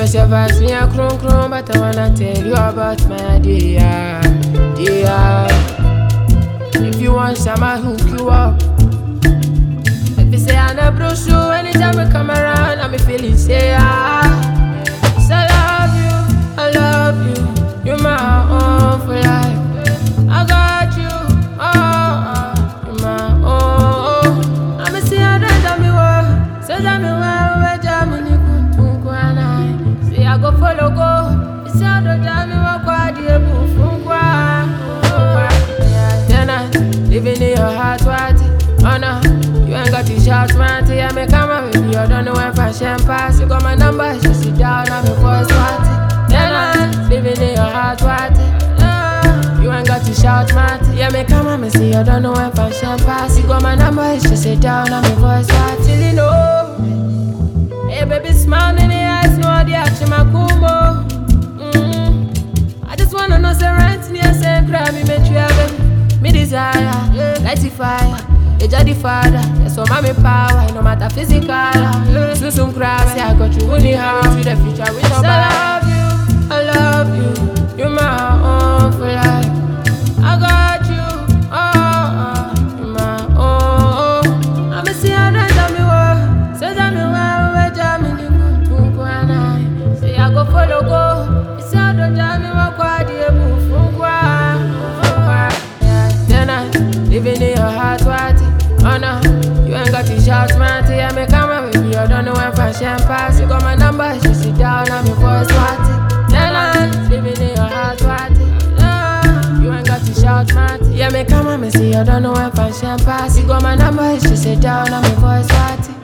Because your vibes me a chrome, but I wanna tell you about my dear. If you want some, I hook you up. If you say I'm a bro show, anytime I come around, I'm feeling say So I love you, you're my own for life. I got you, you're my own. I'm a see how they tell me what, so tell me where Germany couldn't go and I say I go follow go. It's how they tell me what quite the living in your heart, what? Oh no, you ain't got to shout, man. I may come out with you, I don't know when fashion pass. You got my number, you sit down, I'm your first party. Living in your heart, what? You ain't got to shout, man. I may come out and see, I don't know when fashion pass. You got my number, you sit down, I'm your first party. You know, hey baby, smile in the eyes, no, the action, my kumbo. I just wanna know, say rent, near, say, grab me, make you have it. Me desire, light the fire, age of the father. That's what mommy power, no matter physical. So some crap, say I got you in the house with the future with your body. I love you, you're my own for life. I got you, you're my own. I'ma see how they tell me what, so tell me where Germany could go and I say I go follow go. It's how they tell me what quite the living in your heart, what? Oh no, you ain't got to shout, man. I may come out with you, I don't know when fashion pass. You got my number, you sit down, I'm your first party. Living in your heart, what? You ain't got to shout, man. I may come out and see, I don't know when fashion pass. You got my number, you sit down, I'm your first party.